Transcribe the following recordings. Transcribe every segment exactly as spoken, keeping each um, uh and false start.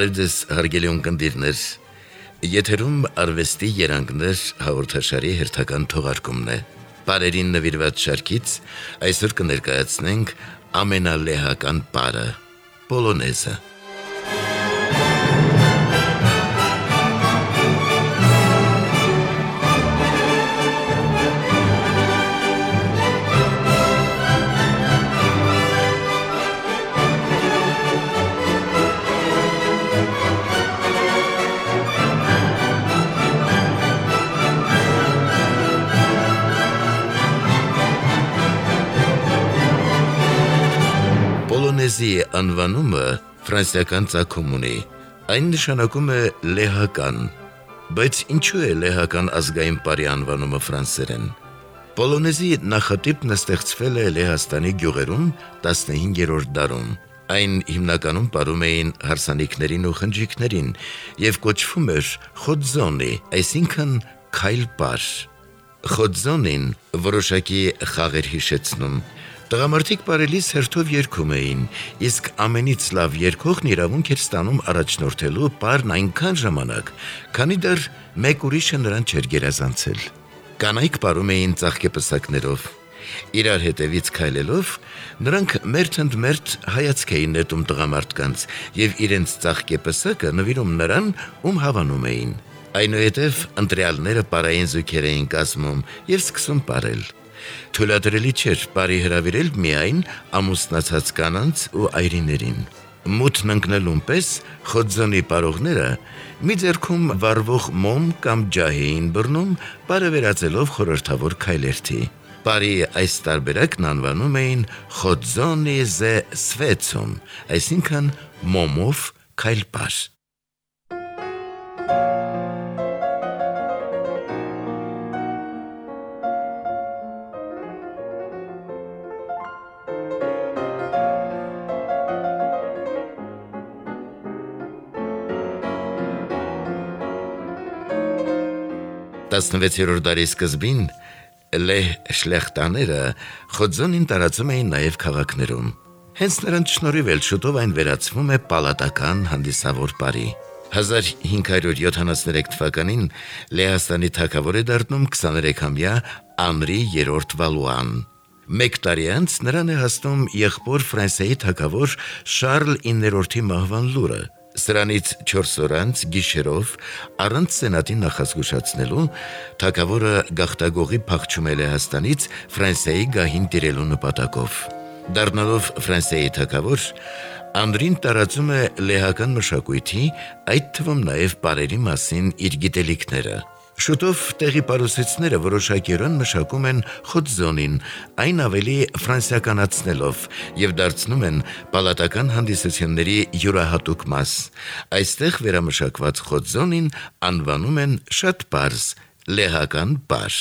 Բարև ձեզ, հարգելի ունկնդիրներ, եթերում արվեստի երանգներ հաղորդաշարի հերթական թողարկումն է։ Պարերին նվիրված շարքից այսօր կներկայացնենք ամենալեհական պարը՝ պոլոնեզը։ Պոլոնեզի անվանումը ֆրանսիական ծագում ունի, այն նշանակում է լեհական, բայց ինչու է լեհական ազգային պարի անվանումը ֆրանսերեն։ Պոլոնեզի նախատիպն ստեղծվել է Լեհաստանի գյուղերում տասնհինգերորդ դարում, այն հիմնականում պարում էին հարսանիքներին ու խնջիկներին և կոչվում էր խոձոնի, այսինքն քայլ պար։ Խոձոնին որոշակի խաղ էր հիշեցնում։ Տղամարդիկ պարելիս հերթով երգում էին, իսկ ամենից լավ երգողն իրավունք էր ստանում առաջնորդելու պարն այնքան ժամանակ, քանի դեռ մեկ ուրիշը նրան չէր գերազանցել։ Կանայք պարում էին ծաղկեպսակներով։ Իրար հետևից քայլելով, նրանք մերթ ընդ մերթ հայացք էին նետում տղամարդկանց և իրենց ծաղկեպսակը նվիրում նրան, ում հավանում էին։ Այնուհետև ընտրյալները պարային զույգեր էին կազմում և սկսում պարել։ Թույլատրելի չէր պարի հրավիրել միայն ամուսնացած կանանց ու այրիներին։ Մութն ընկնելուն պես խոձոնի պարողները մի ձեռքում վառվող մոմ կամ ջահ էին բռնում, պարը վերածելով խորհրդավոր քայլերթի։ Պարի այս տարբերակն անվանում էին խոձոնի զե սվեցում, այսինքն մոմով քայլ պար։ տասնվեցերորդ դարի սկզբին լեհ շլեխտաները խոձոնին տարածում էին նաև քաղաքներում։ Հենց նրանց շնորհիվ էլ շուտով այն վերածվում է պալատական հանդիսավոր պարի։ հազար հինգ հարյուր յոթանասուներեք թվականին Լեհաստանի թագավոր է դառնում քսաներեքամյա Անրի երրորդ Վալուան։ Մեկ տարի անց նրան է հասնում եղբոր Ֆրանսիայի թագավոր Շարլ իններորդի մահվան լուրը։ Սրանից չորս օր անց գիշերով, առանց սենատին նախազգուշացնելու, թագավորը գաղթագողի փախչում է Լեհաստանից Ֆրանսիայի գահին տիրելու նպատակով։ Դառնալով Ֆրանսիայի թագավոր, Անրին տարածում է լեհական մշակույթի, այդ թվում նաև պարերի մասին իր գիտելիքները։ Շուտով տեղի պարուսեցիները որոշակիորեն մշակում են խոձոնին, այն ավելի ֆրանսիականացնելով և դարձնում են պալատական հանդիսությունների յուրահատուկ մաս։ Այստեղ վերամշակված խոձոնին անվանում են շատ պարզ լեհական պար։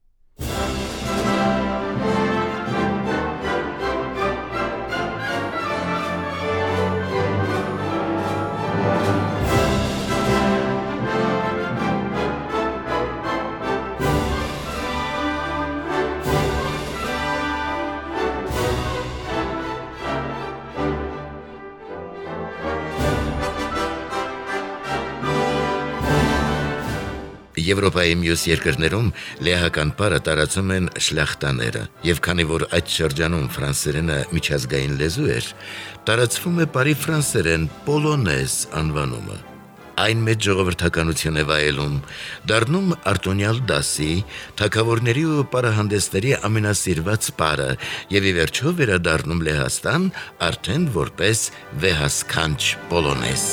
Եվրոպայի մյուս երկրներում լեհական պարը տարածում են շլախտաները, և քանի որ այդ շրջանում ֆրանսերենը միջազգային լեզու էր, տարածվում է պարի ֆրանսերեն պոլոնեզ անվանումը։ Այն մեծ ժողովրդականություն է վայելում, դառնում արտոնյալ դասի, թագավորների ու պարահանդեսների ամենասիրված պարը և ի վերջո վերադառնում Լեհաստան արդեն որպես վեհասքանչ պոլոնեզ։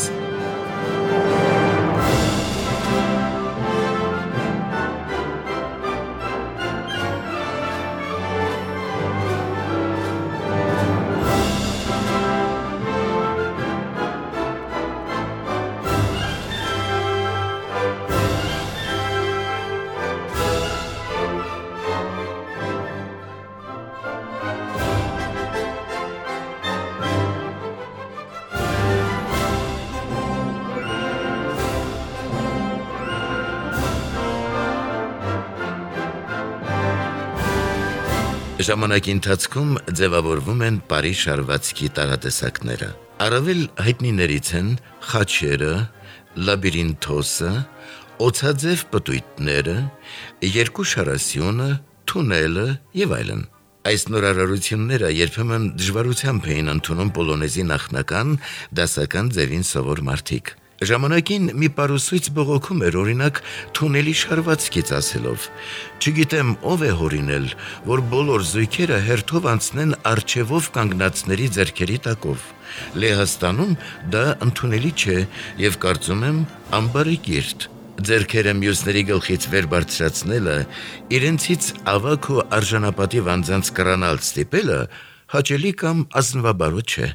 Ժամանակի ընթացքում ձևավորվում են պարի շարվածքի տարատեսակները։ Առավել հայտնիներից են խաչերը, լաբիրինթոսը, օձաձև պտույտները, երկու շարասյունը, թունելը եւ այլն։ Այս նորարարությունները երբեմն դժվարությամբ էին ընդունում պոլոնեզի նախնական դասական ձևին սովոր մարդիկ։ Ժամանակին մի պարուսույց բողոքում էր օրինակ թունելի շարվածքից ասելով. «Չգիտեմ ով է հորինել, որ բոլոր զույգերը հերթով անցնեն առջևով կանգնածների ձեռքերի տակով։ Լեհաստանում դա ընդունելի չէ եւ կարծում եմ անբարեկիրթ։ Ձեռքերը մյուսների գլխից վեր բարձրացնելը, իրենցից ավագ ու արժանապատիվ անձանց կռանալ ստիպելը հաճելի կամ ազնվաբարո չէ»։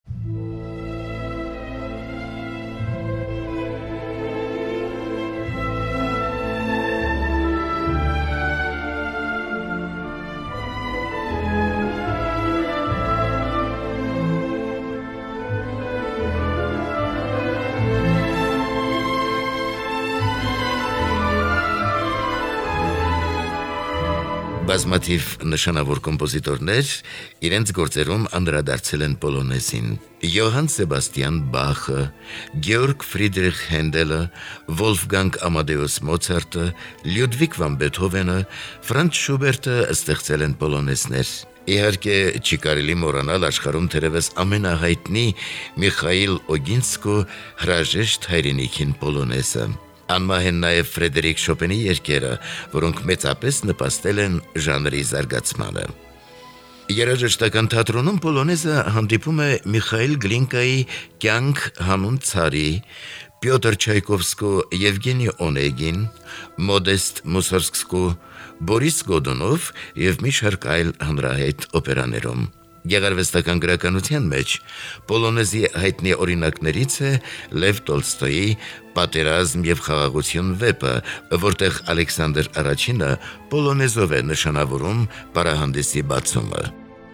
Բազմաթիվ նշանավոր կոմպոզիտորներ իրենց գործերում անդրադարձել են պոլոնեզին։ Յոհան Սեբաստիան Բախը, Գեորգ Ֆրիդրիխ Հենդելը, Վոլֆգանգ Ամադեուս Մոցարտը, Լյուդվիգ վան Բեթհովենը, Ֆրանց Շուբերտը ստեղծել են պոլոնեզներ։ Իհարկե չի կարելի մոռանալ աշխարհում թերևս ամենահայտնի Միխայիլ Օգինսկու հրաժեշտ հայրենիքին պոլոնեզը։ Անմահ են նաև Ֆրեդերիկ Շոպենի երգերը, որոնք մեծապես նպաստել են ժանրի զարգացմանը։ Երաժշտական թատրոնում պոլոնեզը հանդիպում է Միխայիլ Գլինկայի «Կյանք հանուն ցարի», Պյոտր Չայկովսկու «Եվգենի Օնեգին», Մոդեստ Մուսորգսկու, Բորիս Գոդունով եւ մի շարք այլ հանրահայտ օպերաներում։ Գեղարվեստական գրականության մեջ պոլոնեզի հայտնի օրինակներից է Լև Տոլստոյի «Պատերազմ եւ խաղաղություն» վեպը, որտեղ Ալեքսանդր Առաջինը պոլոնեզով է նշանավորում պարահանդեսի բացումը։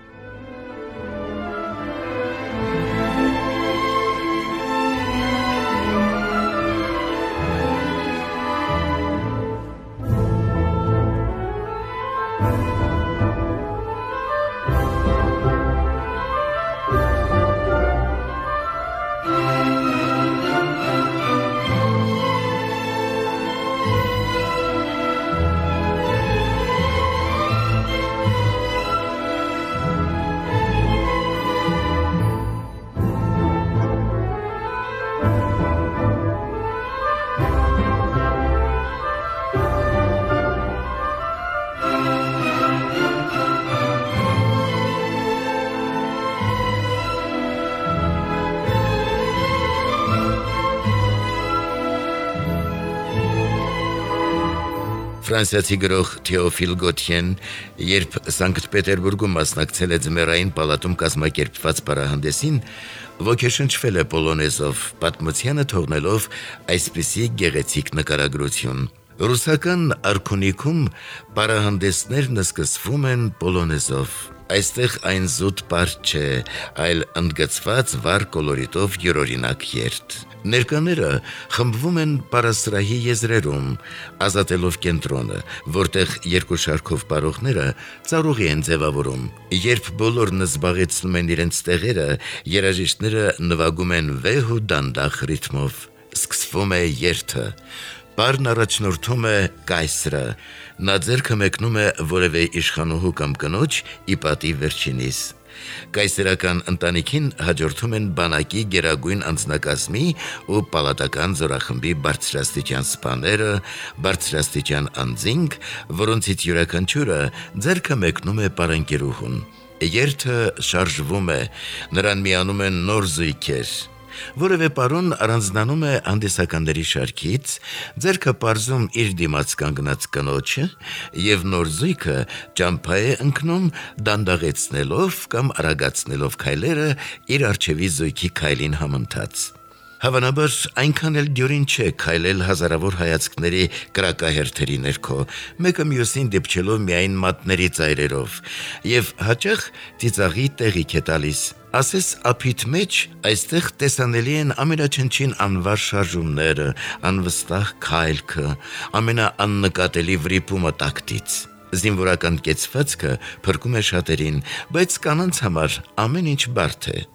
Ֆրանսիացի գրող Թեոֆիլ Գոթյեն, երբ Սանկտ Պետերբուրգում մասնակցել է ձմեռային պալատում կազմակերպված պարահանդեսին, ոգեշնչվել է պոլոնեզով, պատմությանը թողնելով այսպիսի գեղեցիկ նկարագրություն. Ռուսական արքունիքում պարահանդեսներն սկսվում են պոլոնեզով։ Այստեղ այն զուտ պարտ չէ, այլ ընդգծված վառ կոլորիտով յուրօրինակ երթ։ Ներկաները խմբվում են պարասրահի եզրերում, ազատելով կենտրոնը, որտեղ երկու շարքով պարողները ծառուղի են ձևավորում։ Երբ բոլորն զբաղեցնում են իրենց տեղերը, երաժիշտները նվագում են վեհ ու դանդաղ ռիթմով։ Սկսվում է երթը։ Պարն առաջնորդում է կայսրը։ Նա ձեռքը մեկնում է որևէ իշխանուհու կամ կնոջ ի պատիվ վերջինիս։ Կայսերական ընտանիքին հաջորդում են բանակի գերագույն անձնակազմի ու պալատական զորախմբի բարձրաստիճան սպաները, բարձրաստիճան անձինք, որոնցից յուրաքանչյուրը ձեռքը մեկնում է պարանկերուհուն։ Երթը շարժվում է, նրան միանում են նոր զույգեր։ Որևէ պարոն առանձնանում է հանդիսականների շարքից, ձեռքը պարզում իր դիմաց կանգնած կնոջը եւ նոր զույգը ճամփա է ընկնում դանդաղեցնելով կամ արագացնելով քայլերը իր առջևի զույգի քայլին համընթաց։ Հավանաբար այնքան էլ դյուրին չէ քայլել հազարավոր հայացքների կրակահերթերի ներքո, մեկը մյուսին դիպչելով միայն մատների ծայրերով, եւ հաճախ ծիծաղի տեղիք է տալիս։ Ասես ափիտ մեջ այստեղ տեսանելի են ամենաչնչին անվար շարժումները, անվստահ քայլքը, ամենաաննկատելի վրիպումը տակտից։ Զինվորական կեցվածքը փրկում է շատերին, բայց կանանց համար ամեն ինչ բարդ է։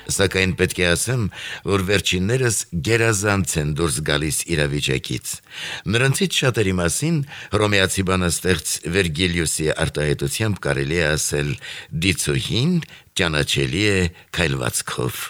Սակայն պետք է ասեմ, որ վերջիններս գերազանց են դուրս գալիս իրավիճակից։ Նրանցից շատերի մասին հռոմեացի բանաստեղծ Վերգիլիոսի արտահայտությամբ կարելի է ասել դիցուհին ճանաչելի է քայլվածքով։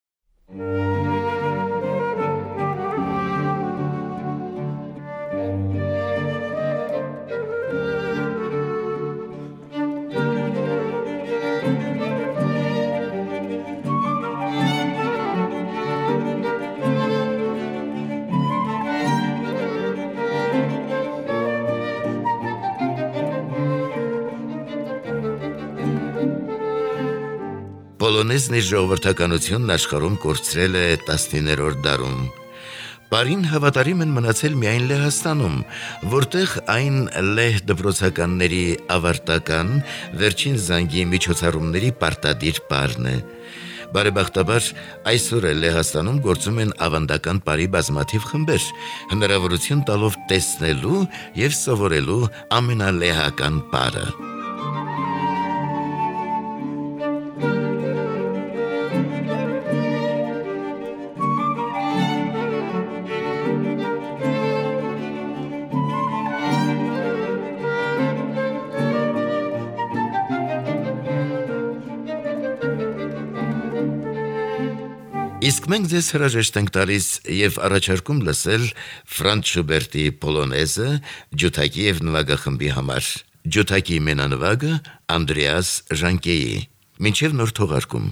Պոլոնեզն իր ժողովրդականությունն աշխարհում կորցրել է տասնիններորդ դարում։ Պարին հավատարիմ են մնացել միայն Լեհաստանում, որտեղ այն լեհ դպրոցականների ավարտական վերջին զանգի միջոցառումների պարտադիր պարն է։ Բարեբախտաբար այսօր էլ Լեհաստանում գործում են ավանդական պարի բազմաթիվ խմբեր, հնարավորություն տալով տեսնելու եւ սովորելու ամենալեհական պարը։ Իսկ մենք ձեզ հրաժեշտ ենք տալիս եւ առաջարկում լսել Ֆրանց Շուբերտի Պոլոնեզը ջութակի եւ նվագախմբի համար։ Ջութակի մենանվագը Անդրեաս Ժանկեի։ Մինչև նոր թողարկում։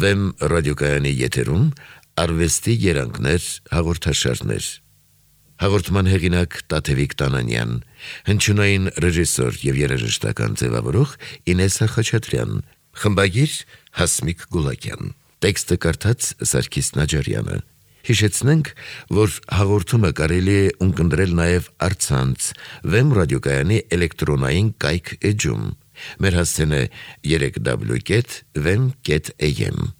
Վեմ ռադիոկայանի եթերում արվեստի երանգներ հաղորդաշարներ։ Հաղորդման հեղինակ Տաթևիկ Տանանյան, հնչյունային ռեժիսոր եւ երաժշտական ձևավորող Ինեսա Խաչատրյան, խմբագիր Հասմիկ Գուլակյան, տեքստը կարդաց Սարգիս Նաջարյանը։ Հիշեցնենք, որ հաղորդումը կարելի է ունկնդրել նաև առցանց Վեմ ռադիոկայանի էլեկտրոնային կայք էջում։ Մեր հասցեն է երեք w կետ վեմ կետ am։